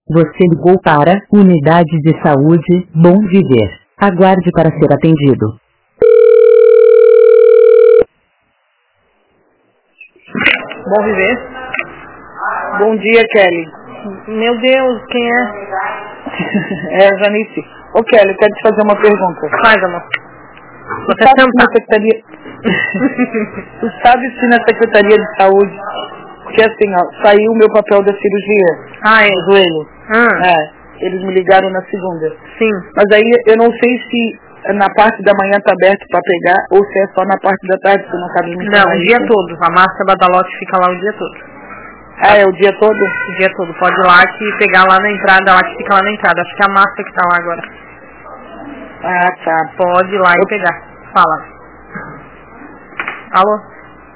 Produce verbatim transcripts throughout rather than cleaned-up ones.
Você ligou para Unidade de Saúde Bom Viver. Aguarde para ser atendido. Bom Viver? Bom dia, Kelly. Meu Deus, quem é? É a Janice. Ô, Kelly, eu quero te fazer uma pergunta. Faz, amor. Tu sabe se na Secretaria... tu sabe se na Secretaria de Saúde... Porque assim, ó, saiu o meu papel da cirurgia. Ah, é? Do joelho. Ah. É, eles me ligaram na segunda. Sim. Mas aí eu não sei se na parte da manhã tá aberto pra pegar ou se é só na parte da tarde, que não cabe me Não, o dia todo. A Márcia Badalotti fica lá o dia todo. Ah, é o dia todo? O dia todo. Pode ir lá que pegar lá na entrada, lá que fica lá na entrada. Acho que é a Márcia que tá lá agora. Ah, tá. Pode ir lá eu... e pegar. Fala. Alô?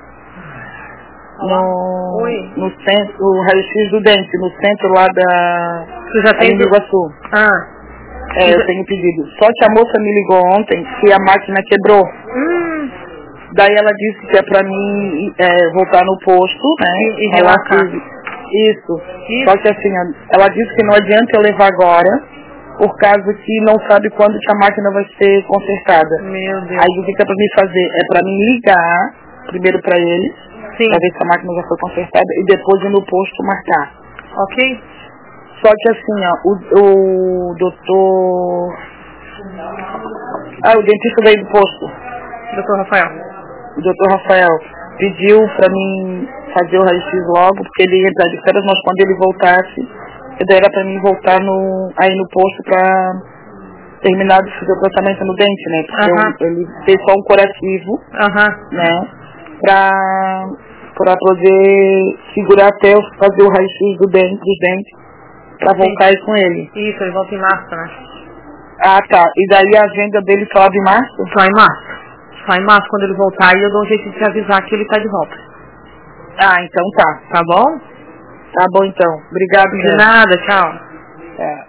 No, Oi. no centro, o raio-x do dente, no centro lá da Tu já tem do Iguaçu. Ah. É, eu tenho pedido. Só que a moça me ligou ontem que a máquina quebrou. Hum. Daí ela disse que é pra mim é, voltar no posto, né? E, e relaxar. Isso. Isso. Só que assim, ela disse que não adianta eu levar agora, por causa que não sabe quando que a máquina vai ser consertada. Meu Deus. Aí o que é pra mim fazer? É pra mim ligar primeiro pra eles. Sim. Pra ver se a máquina já foi consertada e depois ir no posto marcar. Ok. Só que assim, ó, o, o doutor... Ah, o dentista daí do posto. Doutor Rafael. O doutor Rafael pediu pra mim fazer o raio-x logo, porque ele ia entrar de férias, mas quando ele voltasse, daí era pra mim voltar no, aí no posto pra terminar de fazer o tratamento no dente, né? Porque uh-huh. eu, ele fez só um curativo, uh-huh. né? Pra... para poder segurar até eu fazer o raio-x do dente, dos dentes, para voltar aí com ele. Isso, ele volta em março, né? Ah, tá. E daí a agenda dele só em março? Só em março. Só em março, quando ele voltar, e eu dou um jeito de te avisar que ele tá de volta. Ah, então tá. Tá bom? Tá bom, então. Obrigado, De nada, tchau. É.